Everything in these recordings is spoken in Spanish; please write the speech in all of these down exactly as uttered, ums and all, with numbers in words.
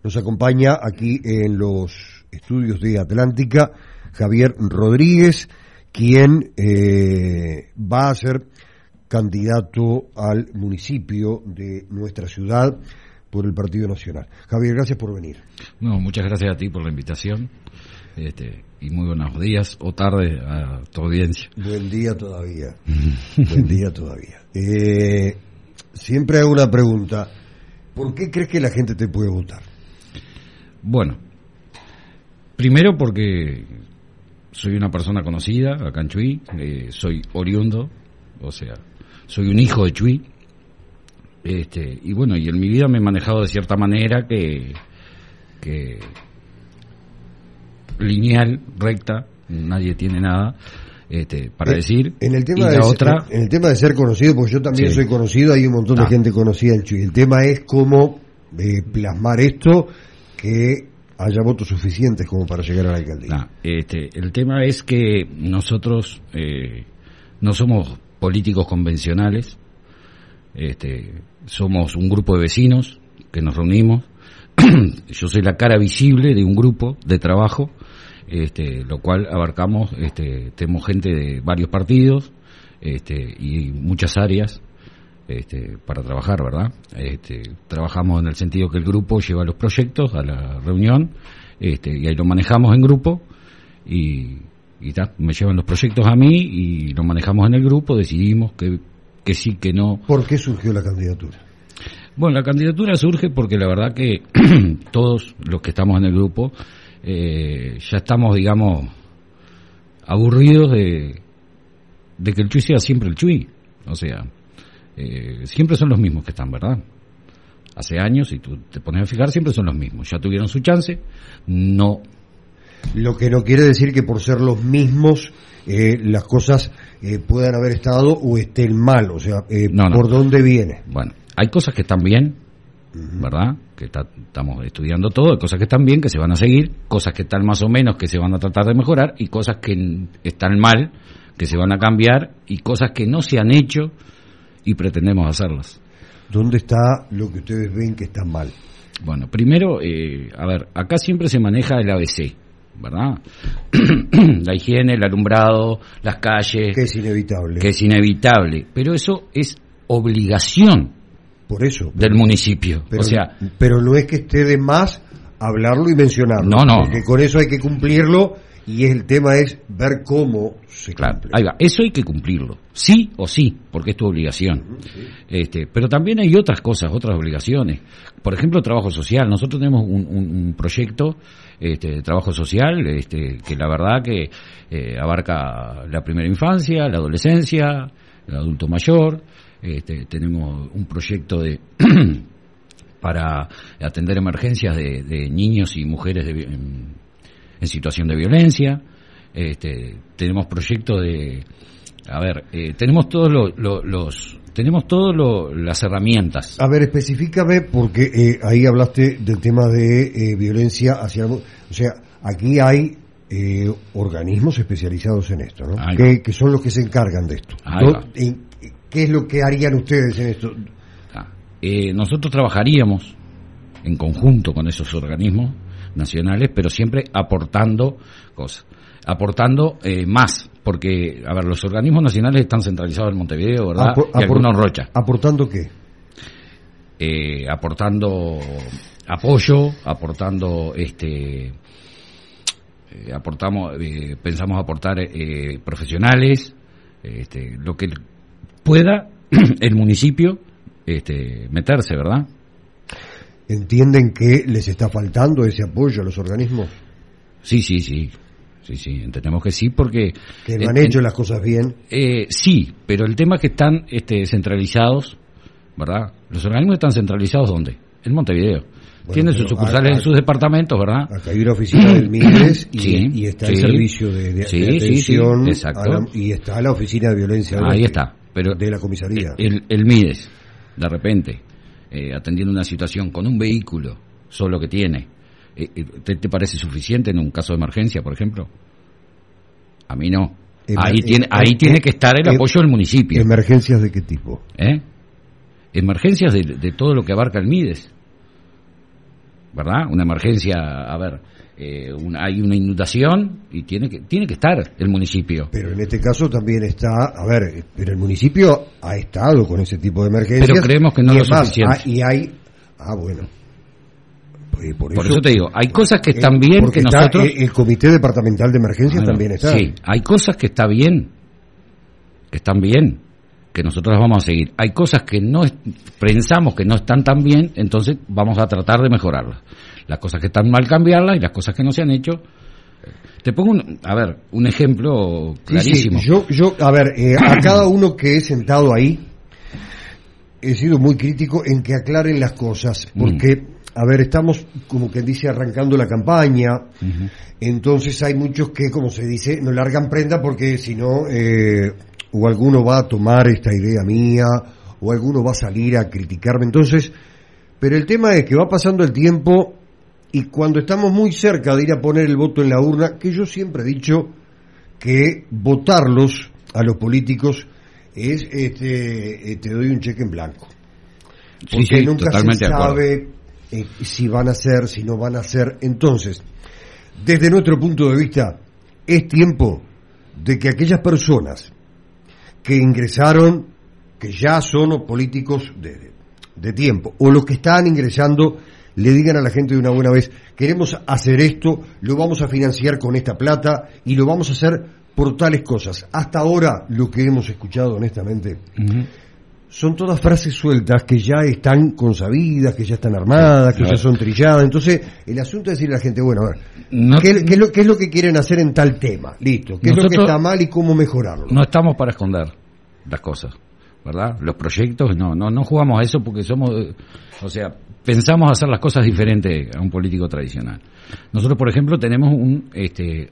Nos acompaña aquí en los estudios de Atlántica Javier Rodríguez, quien eh, va a ser candidato al municipio de nuestra ciudad por el Partido Nacional. Javier, gracias por venir. No, muchas gracias a ti por la invitación. Este, y muy buenos días o tarde a tu audiencia. Buen día todavía. Buen día todavía. Eh, siempre hago una pregunta. ¿Por qué crees que la gente te puede votar? Bueno, primero porque soy una persona conocida acá en Chuy, eh, soy oriundo, o sea, soy un hijo de Chuy. Este, y bueno, y en mi vida me he manejado de cierta manera que... que lineal, recta, nadie tiene nada este, para en, decir. En el tema y de la ser, otra, en el tema de ser conocido, porque yo también sí. soy conocido, hay un montón ah. de gente conocida en Chuy. El tema es cómo eh, plasmar esto que haya votos suficientes como para llegar a la alcaldía. Ah, este, el tema es que nosotros eh, no somos políticos convencionales, este, somos un grupo de vecinos que nos reunimos. Yo soy la cara visible de un grupo de trabajo, este, lo cual abarcamos, este, tenemos gente de varios partidos, este, y muchas áreas, este, para trabajar, ¿verdad? Este, trabajamos en el sentido que el grupo lleva los proyectos a la reunión, este, y ahí lo manejamos en grupo, y, y ta, me llevan los proyectos a mí y lo manejamos en el grupo, decidimos que, que sí, que no. ¿Por qué surgió la candidatura? Bueno, la candidatura surge porque la verdad que todos los que estamos en el grupo eh, ya estamos, digamos, aburridos de, de que el Chuy sea siempre el Chuy. O sea, eh, siempre son los mismos que están, ¿verdad? Hace años, si tú te pones a fijar, siempre son los mismos. Ya tuvieron su chance, no. Lo que no quiere decir que por ser los mismos eh, las cosas eh, puedan haber estado o estén mal. O sea, eh, no, no. ¿por dónde viene? Bueno. Hay cosas que están bien, ¿verdad? Que está, estamos estudiando todo, hay cosas que están bien, que se van a seguir, cosas que están más o menos, que se van a tratar de mejorar, y cosas que están mal, que se van a cambiar, y cosas que no se han hecho y pretendemos hacerlas. ¿Dónde está lo que ustedes ven que está mal? Bueno, primero, eh, a ver, acá siempre se maneja el A B C, ¿verdad? La higiene, el alumbrado, las calles. Que es inevitable. Que es inevitable, pero eso es obligación. Por eso. Del municipio. Pero, o sea, pero no es que esté de más hablarlo y mencionarlo. No, no. Porque con eso hay que cumplirlo y el tema es ver cómo se claro, cumple. Ahí va. Eso hay que cumplirlo. Sí o sí, porque es tu obligación. Uh-huh, sí. Este, pero también hay otras cosas, otras obligaciones. Por ejemplo, trabajo social. Nosotros tenemos un, un, un proyecto este, de trabajo social este, que la verdad que eh, abarca la primera infancia, la adolescencia, el adulto mayor. Este, tenemos un proyecto de para atender emergencias de, de niños y mujeres de, en, en situación de violencia. Este, tenemos proyectos de, a ver, eh, tenemos todos lo, lo, los, tenemos todas las herramientas. A ver, específicame porque eh, ahí hablaste del tema de eh, violencia hacia, o sea, aquí hay eh, organismos especializados en esto, ¿no? Que, que son los que se encargan de esto. ¿No? ¿Qué es lo que harían ustedes en esto? Ah, eh, nosotros trabajaríamos en conjunto con esos organismos nacionales, pero siempre aportando cosas, aportando eh, más, porque, a ver, los organismos nacionales están centralizados en Montevideo, ¿verdad? Apor- y algunos en Rocha. ¿Aportando qué? Eh, aportando apoyo, aportando, este, eh, aportamos, eh, pensamos aportar eh, profesionales, este, lo que pueda el municipio este, meterse, ¿verdad? ¿Entienden que les está faltando ese apoyo a los organismos? Sí, sí, sí, sí, sí, entendemos que sí, porque... ¿Que no han eh, hecho las cosas bien? Eh, sí, pero el tema es que están este, centralizados, ¿verdad? Los organismos están centralizados, ¿dónde? En Montevideo. Bueno, tienen sus sucursales acá, en sus departamentos, ¿verdad? Acá hay una oficina del Mides y, sí, y está sí, el servicio de, de, sí, de atención sí, sí, exacto. A la, y está la oficina de violencia ahí está, pero de la comisaría. El, el Mides, de repente, eh, atendiendo una situación con un vehículo solo que tiene, eh, ¿te, ¿te parece suficiente en un caso de emergencia, por ejemplo? A mí no. Emer- ahí tiene, ahí eh, tiene que estar el eh, apoyo del municipio. ¿Emergencias de qué tipo? ¿Eh? Emergencias de, de todo lo que abarca el Mides. ¿verdad? Una emergencia, a ver, eh, una, hay una inundación y tiene que tiene que estar el municipio. Pero en este caso también está, a ver, pero el municipio ha estado con ese tipo de emergencias. Pero creemos que no lo suficiente. Ah, y hay, ah, bueno. Por, por, eso, por eso te digo, hay cosas que están bien que está nosotros... El, el Comité Departamental de Emergencias ah, también está. Sí, hay cosas que está bien, que están bien, que nosotros las vamos a seguir. Hay cosas que no es, pensamos que no están tan bien, entonces vamos a tratar de mejorarlas. Las cosas que están mal, cambiarlas, y las cosas que no se han hecho. Te pongo, un, a ver, un ejemplo clarísimo. Sí, sí. Yo, yo, a ver, eh, a cada uno que he sentado ahí, he sido muy crítico en que aclaren las cosas, porque... Mm. A ver, estamos, como quien dice, arrancando la campaña, uh-huh. Entonces hay muchos que, como se dice, no largan prenda porque si no, eh, o alguno va a tomar esta idea mía, o alguno va a salir a criticarme. Entonces, pero el tema es que va pasando el tiempo y cuando estamos muy cerca de ir a poner el voto en la urna, que yo siempre he dicho que votarlos a los políticos es, este, te doy un cheque en blanco. Porque sí, sí, nunca se sabe... Eh, si van a ser, si no van a ser. Entonces, desde nuestro punto de vista, es tiempo de que aquellas personas que ingresaron, que ya son políticos de, de tiempo, o los que están ingresando, le digan a la gente de una buena vez, queremos hacer esto, lo vamos a financiar con esta plata y lo vamos a hacer por tales cosas. Hasta ahora, lo que hemos escuchado honestamente, uh-huh. son todas frases sueltas que ya están consabidas, que ya están armadas, que claro. ya son trilladas. Entonces, el asunto es decirle a la gente, bueno, a ver, no, ¿qué, qué, es lo, ¿qué es lo que quieren hacer en tal tema? Listo. ¿Qué es lo que está mal y cómo mejorarlo? No estamos para esconder las cosas, ¿verdad? Los proyectos, no, no, no jugamos a eso porque somos, o sea, pensamos hacer las cosas diferentes a un político tradicional. Nosotros, por ejemplo, tenemos un, este,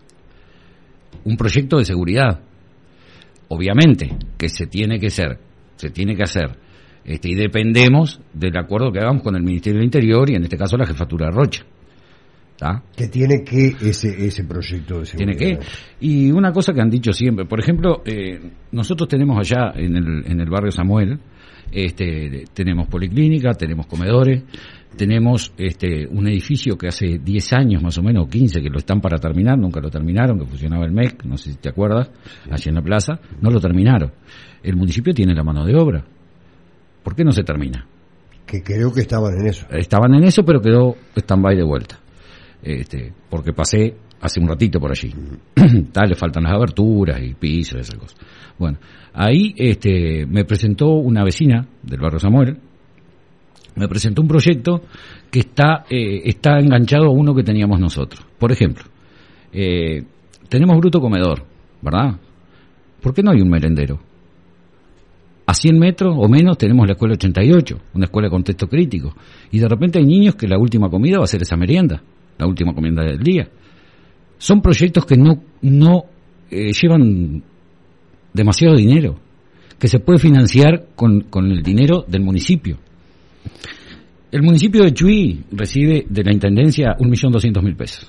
un proyecto de seguridad. Obviamente, que se tiene que hacer. se tiene que hacer, este, y dependemos del acuerdo que hagamos con el Ministerio del Interior y en este caso la Jefatura de Rocha. ¿Tá? ¿Qué tiene que ese ese proyecto de seguridad? Tiene que, y una cosa que han dicho siempre, por ejemplo, eh, nosotros tenemos allá en el, en el barrio Samuel, este, tenemos policlínica, tenemos comedores, tenemos este, un edificio que hace diez años más o menos, o quince, que lo están para terminar, nunca lo terminaron, que funcionaba el M E C, no sé si te acuerdas, allí en la plaza, no lo terminaron. El municipio tiene la mano de obra. ¿Por qué no se termina? Que creo que estaban en eso. Estaban en eso, pero quedó stand-by de vuelta. Este, porque pasé hace un ratito por allí. Tal, le faltan las aberturas y pisos, esas cosas. Bueno, ahí este, me presentó una vecina del barrio Samuel, me presentó un proyecto que está, eh, está enganchado a uno que teníamos nosotros. Por ejemplo, eh, tenemos bruto comedor, ¿verdad? ¿Por qué no hay un merendero? A cien metros o menos tenemos la escuela ochenta y ocho, una escuela de contexto crítico. Y de repente hay niños que la última comida va a ser esa merienda, la última comida del día. Son proyectos que no, no eh, llevan demasiado dinero, que se puede financiar con, con el dinero del municipio. El municipio de Chuy recibe de la Intendencia un millón doscientos mil pesos.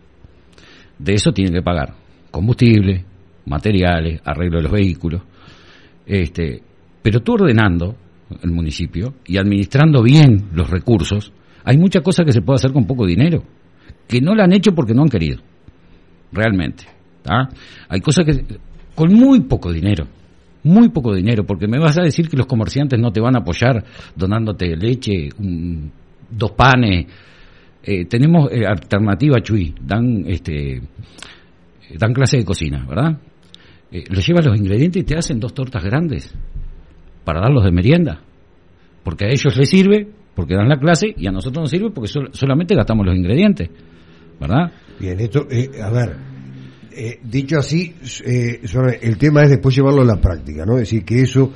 De eso tiene que pagar combustible, materiales, arreglo de los vehículos. Este... Pero tú ordenando el municipio y administrando bien los recursos, hay muchas cosas que se puede hacer con poco dinero, que no la han hecho porque no han querido, realmente. ¿tá? Hay cosas que con muy poco dinero, muy poco dinero, porque me vas a decir que los comerciantes no te van a apoyar donándote leche, un, dos panes. Eh, tenemos eh, alternativa Chuy, dan este dan clase de cocina, ¿verdad? Eh, les llevas los ingredientes y te hacen dos tortas grandes para darlos de merienda, porque a ellos les sirve, porque dan la clase, y a nosotros nos sirve porque sol- solamente gastamos los ingredientes, ¿verdad? Bien, esto, eh, a ver, eh, dicho así, eh, el tema es después llevarlo a la práctica, ¿no? Es decir, que eso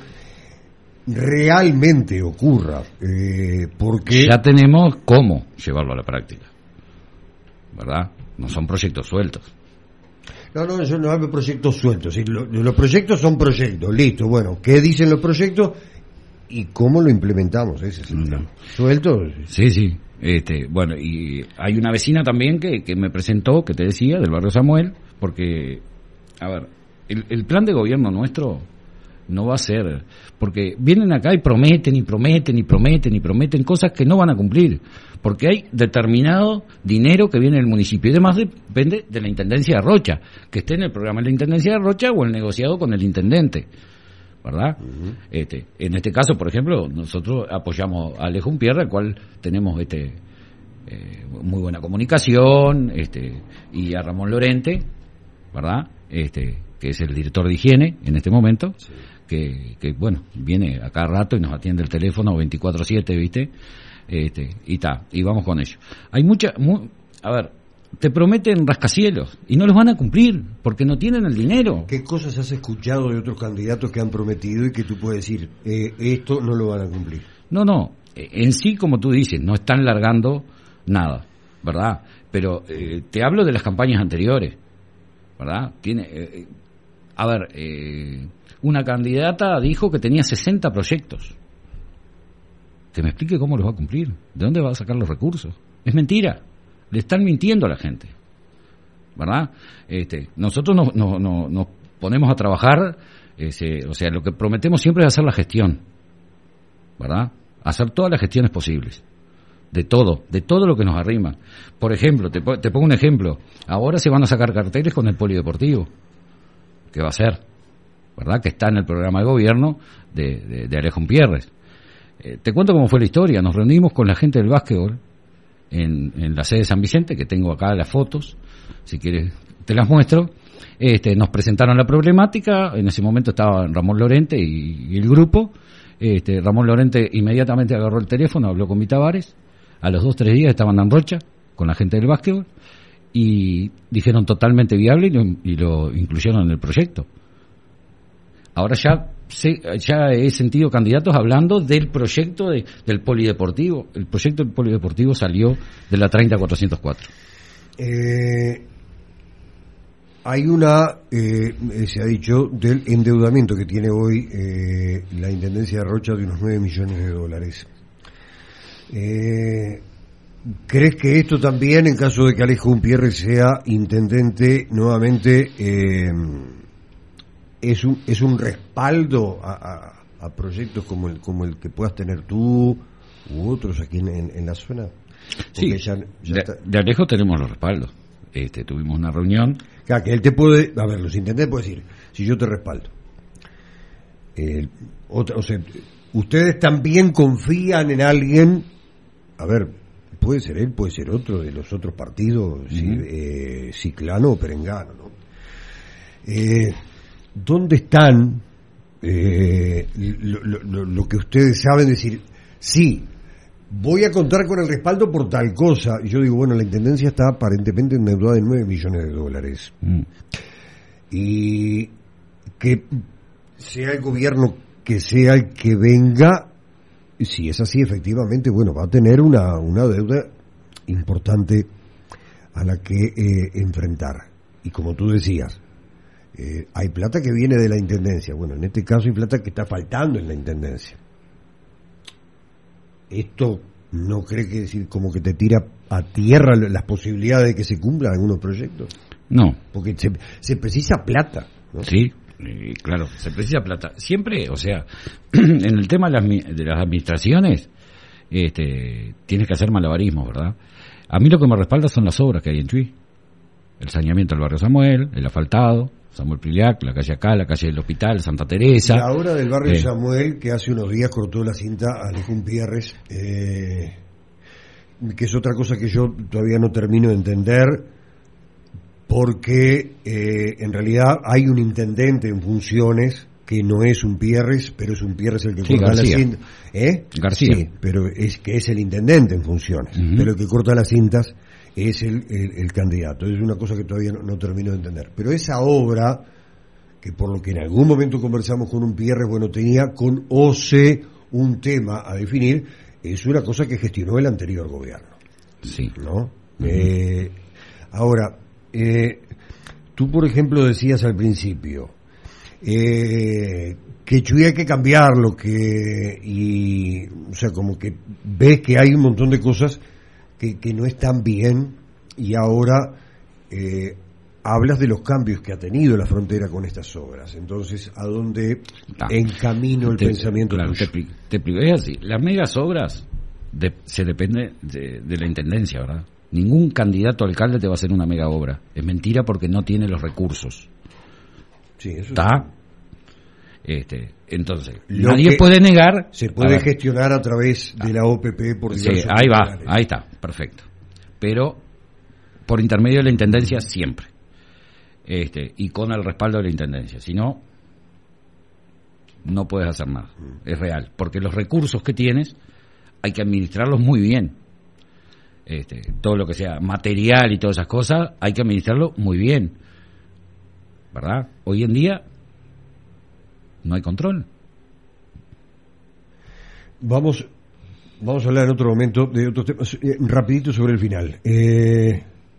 realmente ocurra, eh, porque... Ya tenemos cómo llevarlo a la práctica, ¿verdad? No son proyectos sueltos. No, no, yo no hablo de proyectos sueltos. Lo, los proyectos son proyectos, listo. Bueno, ¿qué dicen los proyectos y cómo lo implementamos? Ese es el tema. ¿Sueltos? Sí, sí. Este, bueno, y hay una vecina también que, que me presentó, que te decía, del barrio Samuel, porque, a ver, el, el plan de gobierno nuestro no va a ser, porque vienen acá y prometen y prometen y prometen y prometen cosas que no van a cumplir, porque hay determinado dinero que viene del municipio y demás depende de la Intendencia de Rocha, que esté en el programa de la Intendencia de Rocha o el negociado con el intendente, ¿verdad? Uh-huh. Este, en este caso, por ejemplo, nosotros apoyamos a Alejo Umpierre, al cual tenemos este eh, muy buena comunicación, este, y a Ramón Lorente, ¿verdad? Este, que es el director de higiene en este momento. Sí. Que, que bueno, viene a cada rato y nos atiende el teléfono veinticuatro siete, ¿viste? Este, y está, y vamos con ello. Hay mucha, mu, a ver, te prometen rascacielos y no los van a cumplir porque no tienen el dinero. ¿Qué cosas has escuchado de otros candidatos que han prometido y que tú puedes decir, eh, esto no lo van a cumplir? No, no, en sí, como tú dices, no están largando nada, ¿verdad? Pero eh, te hablo de las campañas anteriores, ¿verdad? Tiene, eh, a ver, eh, una candidata dijo que tenía sesenta proyectos. Que me explique cómo los va a cumplir. ¿De dónde va a sacar los recursos? Es mentira. Le están mintiendo a la gente. ¿Verdad? Este, nosotros nos, nos, nos, nos ponemos a trabajar, ese, o sea, lo que prometemos siempre es hacer la gestión. ¿Verdad? Hacer todas las gestiones posibles. De todo, de todo lo que nos arrima. Por ejemplo, te, te pongo un ejemplo. Ahora se van a sacar carteles con el polideportivo. ¿Qué va a ser? ¿Verdad? Que está en el programa de gobierno de, de, de Alejo Umpierre. Eh, te cuento cómo fue la historia. Nos reunimos con la gente del básquetbol en, en la sede de San Vicente, que tengo acá las fotos, si quieres te las muestro. Este, nos presentaron la problemática, en ese momento estaba Ramón Lorente y, y el grupo. Este, Ramón Lorente inmediatamente agarró el teléfono, habló con mi Tavares, a los dos, tres días estaban en Rocha con la gente del básquetbol y dijeron totalmente viable y lo, y lo incluyeron en el proyecto. Ahora ya se, ya he sentido candidatos hablando del proyecto de, del polideportivo. El proyecto del polideportivo salió de la treinta cuatrocientos cuatro. Eh, hay una, eh, se ha dicho, del endeudamiento que tiene hoy eh, la Intendencia de Rocha de unos nueve millones de dólares. Eh, ¿Crees que esto también, en caso de que Alejo Umpierre sea intendente nuevamente, eh, es un es un respaldo a, a, a proyectos como el como el que puedas tener tú u otros aquí en, en, en la zona? Porque sí, ya, ya de, está... de Alejo tenemos los respaldos. Este, tuvimos una reunión. Claro, que él te puede, a ver, los intendentes pueden decir, si yo te respaldo. Eh, otra, o sea, ustedes también confían en alguien, a ver, puede ser él, puede ser otro de los otros partidos, uh-huh. si, eh, Ciclano o Perengano, ¿no? Eh, ¿Dónde están eh, lo, lo, lo que ustedes saben decir? Sí, voy a contar con el respaldo por tal cosa. Y yo digo, bueno, la Intendencia está aparentemente endeudada de nueve millones de dólares. Mm. Y que sea el gobierno que sea el que venga, si es así, efectivamente, bueno, va a tener una, una deuda importante a la que eh, enfrentar. Y como tú decías, Eh, hay plata que viene de la Intendencia. Bueno, en este caso hay plata que está faltando en la Intendencia. ¿Esto no cree que decir como que te tira a tierra las posibilidades de que se cumplan algunos proyectos? No. Porque se, se precisa plata, ¿no? Sí, eh, claro, se precisa plata. Siempre, o sea, en el tema de las, de las administraciones, este, tienes que hacer malabarismo, ¿verdad? A mí lo que me respalda son las obras que hay en Chuy. El saneamiento del barrio Samuel, el asfaltado, Samuel Priliac, la calle acá, la calle del Hospital, Santa Teresa. La obra del barrio eh. Samuel, que hace unos días cortó la cinta a Alejo Umpierre, eh, que es otra cosa que yo todavía no termino de entender, porque eh, en realidad hay un intendente en funciones que no es Umpierre, pero es Umpierre el que sí, corta García. la cinta. ¿Eh? García. Sí, pero es que es el intendente en funciones, uh-huh. pero el que corta las cintas es el, el, el candidato. Es una cosa que todavía no, no termino de entender. Pero esa obra, que por lo que en algún momento conversamos con Umpierre, bueno, tenía con O C E un tema a definir, es una cosa que gestionó el anterior gobierno. Sí. ¿No? Uh-huh. Eh, ahora, eh, tú, por ejemplo, decías al principio eh, que Chuy hay que cambiarlo, que, y, o sea, como que ves que hay un montón de cosas Que, que no están bien y ahora eh, hablas de los cambios que ha tenido la frontera con estas obras. Entonces, ¿a dónde ah, encamino el te, pensamiento claro, tuyo? Te, te explico, es así. Las megas obras de, se depende de, de la intendencia, ¿verdad? Ningún candidato a alcalde te va a hacer una mega obra. Es mentira porque no tiene los recursos. Sí, eso ¿Está? Este, entonces, Lo nadie puede negar... Se puede gestionar a través de la O P P por diversos sí, ahí va, ahí está, perfecto. Pero por intermedio de la intendencia siempre. Este, y con el respaldo de la intendencia. Si no, no puedes hacer nada. Mm. Es real. Porque los recursos que tienes hay que administrarlos muy bien. Este, todo lo que sea material y todas esas cosas hay que administrarlo muy bien, ¿verdad? Hoy en día no hay control. Vamos vamos a hablar en otro momento de otros temas, eh, rapidito sobre el final, eh,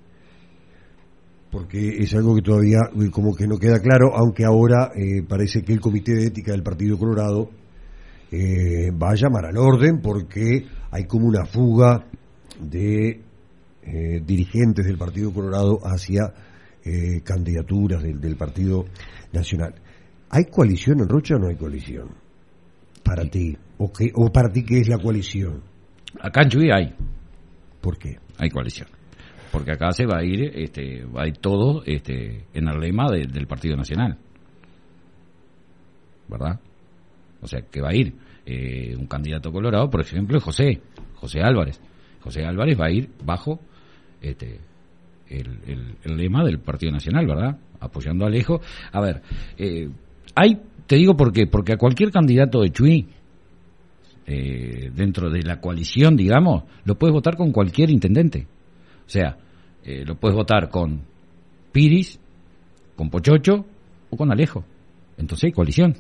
porque es algo que todavía como que no queda claro, aunque ahora eh, parece que el Comité de Ética del Partido Colorado eh, va a llamar al orden porque hay como una fuga de eh, dirigentes del Partido Colorado hacia eh, candidaturas del, del Partido Nacional. ¿Hay coalición en Rocha o no hay coalición? Para sí. ti, o, qué, o para ti, ¿qué es la coalición? Acá en Chuy hay. ¿Por qué? Hay coalición. Porque acá se va a ir, este, va a ir todo este, en el lema de, del Partido Nacional. ¿Verdad? O sea, que va a ir eh, un candidato colorado, por ejemplo, José, José Álvarez. José Álvarez va a ir bajo este el, el, el lema del Partido Nacional, ¿verdad? Apoyando a Alejo. A ver, eh, hay, te digo por qué, porque a cualquier candidato de Chuy, eh, dentro de la coalición, digamos, lo puedes votar con cualquier intendente. O sea, eh, lo puedes votar con Piris, con Pochocho o con Alejo. Entonces hay coalición.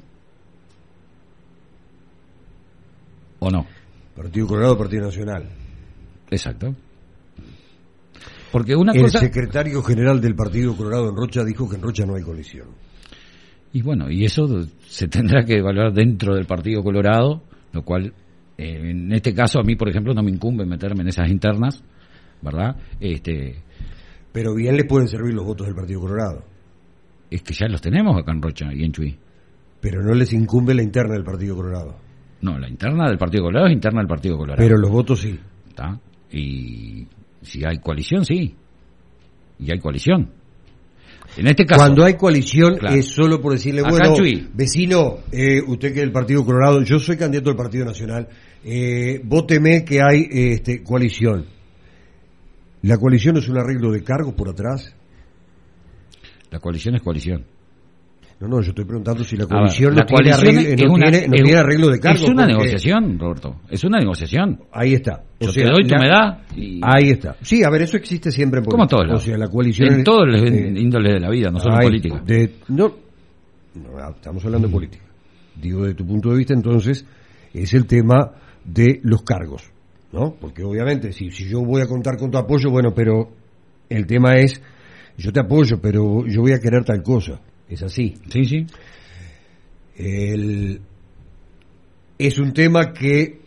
¿O no? Partido Colorado, Partido Nacional. Exacto. Porque una el cosa... secretario general del Partido Colorado en Rocha dijo que en Rocha no hay coalición. Y bueno, y eso se tendrá que evaluar dentro del Partido Colorado, lo cual, eh, en este caso, a mí, por ejemplo, no me incumbe meterme en esas internas, ¿verdad? Este, Pero bien le pueden servir los votos del Partido Colorado. Es que ya los tenemos acá en Rocha y en Chuy. Pero no les incumbe la interna del Partido Colorado. No, la interna del Partido Colorado es interna del Partido Colorado. Pero los votos sí. ¿Está? Y si hay coalición, sí. Y hay coalición. En este caso, cuando hay coalición, claro, es solo por decirle, acá bueno, Chuy, vecino, eh, usted que es del Partido Colorado, yo soy candidato del Partido Nacional, eh, vóteme que hay eh, este, coalición. ¿La coalición es un arreglo de cargos por atrás? La coalición es coalición. No, no, yo estoy preguntando si la coalición, ver, no, tiene arreglo, no, una, tiene, no tiene arreglo de cargos. Es una negociación, Roberto, es una negociación. Ahí está. O yo sea, te doy, la, tú me das. Y... Ahí está. Sí, a ver, eso existe siempre en política. Como todos. O sea, la coalición... En todos los eh, índoles de la vida, no solo en política. De, no, no, estamos hablando mm. de política. Digo, de tu punto de vista, entonces, es el tema de los cargos, ¿no? Porque obviamente, si, si yo voy a contar con tu apoyo, bueno, pero el tema es, yo te apoyo, pero yo voy a querer tal cosa. Es así. Sí, sí. El, es un tema que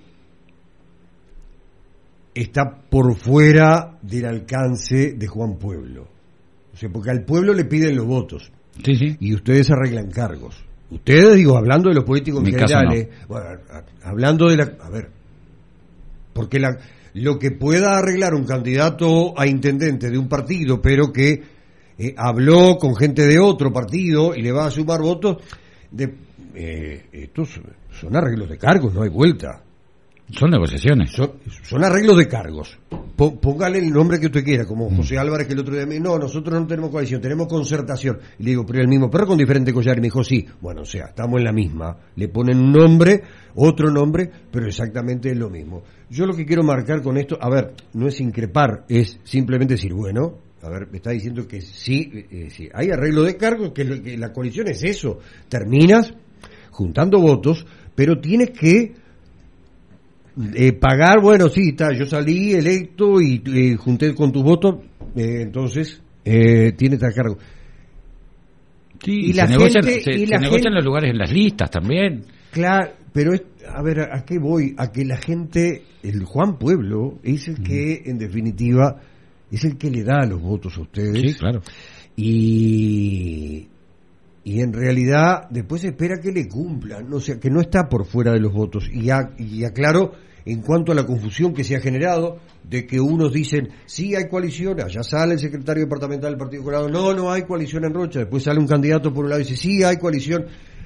está por fuera del alcance de Juan Pueblo. O sea, porque al pueblo le piden los votos. Sí, sí. Y ustedes arreglan cargos. Ustedes, digo, hablando de los políticos en general, no. bueno, hablando de la... A ver, porque la, lo que pueda arreglar un candidato a intendente de un partido, pero que eh, habló con gente de otro partido y le va a sumar votos... de Eh, estos son arreglos de cargos, no hay vuelta. Son negociaciones. Son, son arreglos de cargos. P- póngale el nombre que usted quiera, como José Álvarez, que el otro día me dijo, no, nosotros no tenemos coalición, tenemos concertación. Y le digo, pero el mismo perro con diferente collar. Y me dijo, sí. Bueno, o sea, estamos en la misma. Le ponen un nombre, otro nombre, pero exactamente es lo mismo. Yo lo que quiero marcar con esto, a ver, no es increpar, es simplemente decir, bueno, a ver, me está diciendo que sí, eh, sí hay arreglo de cargos, que, lo, que la coalición es eso. Terminas juntando votos, pero tienes que eh, pagar, bueno, sí, está, yo salí electo y eh, junté con tus votos, eh, entonces eh, tienes a cargo. Sí, y la se negocian, gente, se, y la se negocian gente, los lugares en las listas también. Claro, pero es, a ver, ¿a qué voy? A que la gente, el Juan Pueblo, es el que, en definitiva, es el que le da los votos a ustedes. Sí, claro. y y en realidad después espera que le cumplan, o sea, que no está por fuera de los votos. Y, a, y aclaro, en cuanto a la confusión que se ha generado, de que unos dicen, sí hay coalición, allá sale el secretario departamental del Partido Colorado, no, no hay coalición en Rocha, después sale un candidato por un lado y dice, sí hay coalición.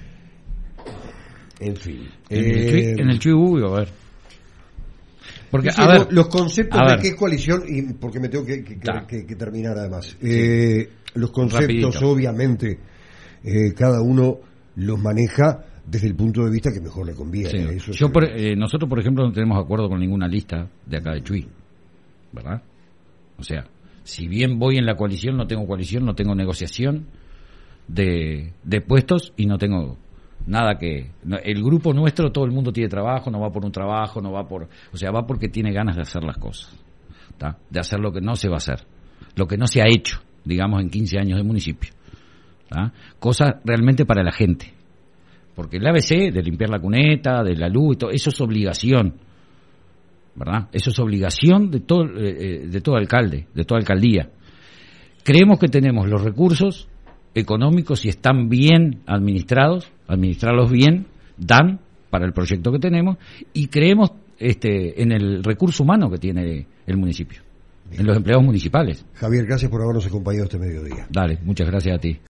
En fin. En eh, el Chuy, en el Chuy Gubbio, a ver. Porque, Entonces, a ver, los conceptos a de ver. qué es coalición, y porque me tengo que, que, Ta. que, que terminar además, eh, los conceptos Rapidito. obviamente eh, cada uno los maneja desde el punto de vista que mejor le conviene. Sí. Eso Yo es- por, eh, nosotros, por ejemplo, no tenemos acuerdo con ninguna lista de acá de Chuy, ¿verdad? O sea, si bien voy en la coalición, no tengo coalición, no tengo negociación de, de puestos y no tengo nada que... no, el grupo nuestro, todo el mundo tiene trabajo, no va por un trabajo, no va por... O sea, va porque tiene ganas de hacer las cosas, ¿tá? De hacer lo que no se va a hacer, lo que no se ha hecho, digamos, en quince años de municipio, ¿tá? Cosas realmente para la gente. Porque el A B C, de limpiar la cuneta, de la luz y todo, eso es obligación, ¿verdad? Eso es obligación de todo, eh, de todo alcalde, de toda alcaldía. Creemos que tenemos los recursos económicos y están bien administrados, administrarlos bien, dan para el proyecto que tenemos, y creemos este, en el recurso humano que tiene el municipio, en los empleados municipales. Javier, gracias por habernos acompañado este mediodía. Dale, muchas gracias a ti.